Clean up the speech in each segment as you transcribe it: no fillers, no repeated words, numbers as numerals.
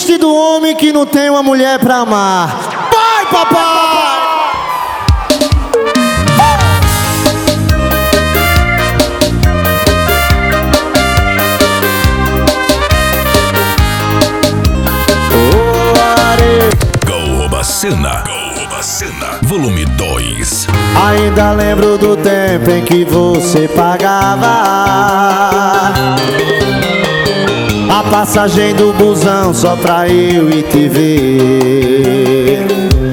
existe do homem que não tem uma mulher pra amar? Vai, papai! Cena, volume 2. Ainda lembro do tempo em que você pagava a passagem do busão só pra eu ir te ver.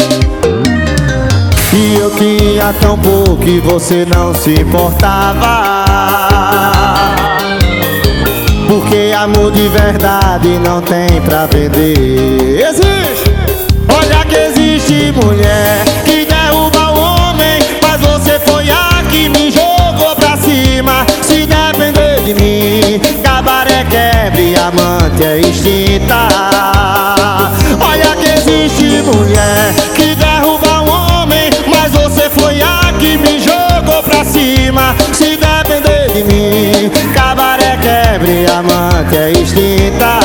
E eu tinha tão pouco que você não se importava, porque amor de verdade não tem pra vender. Existe! Olha que existe mulher que derruba o homem, mas você foi a que me jogou pra cima. Se depender de mim, cabaré quebre, amante é extinta. Olha que existe mulher que derruba o homem, mas você foi a que me jogou pra cima. Se depender de mim, cabaré quebre, amante é extinta.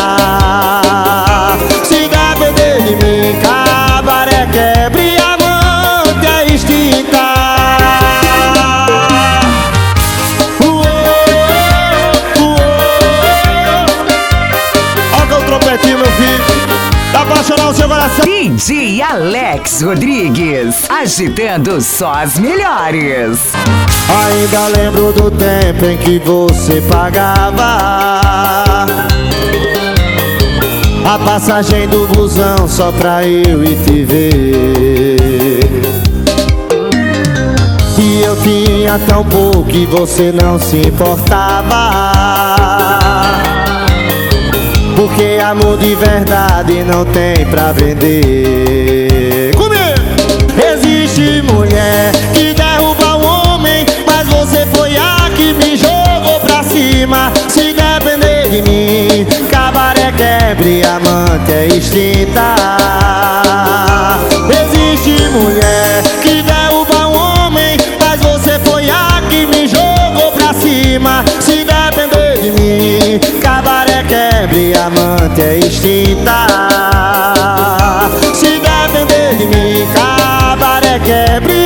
Se depender de mim, cabaré quebre, amante é extinta. Olha o trompetinho, meu filho, pra apaixonar o seu coração. DJ Alex Rodrigues, agitando só as melhores. Ainda lembro do tempo em que você pagava a passagem do busão só pra eu ir te ver. E eu tinha tão pouco que você não se importava, porque amor de verdade não tem pra vender. Comigo! Existe mulher que derruba o homem, mas você foi a que me jogou pra cima. Se depender de mim, cabaré quebre, amante é extinta. Existe mulher que derruba um homem, mas você foi a que me jogou pra cima. Se depender de mim, cabaré quebre, amante é extinta. Se depender de mim, cabaré quebre,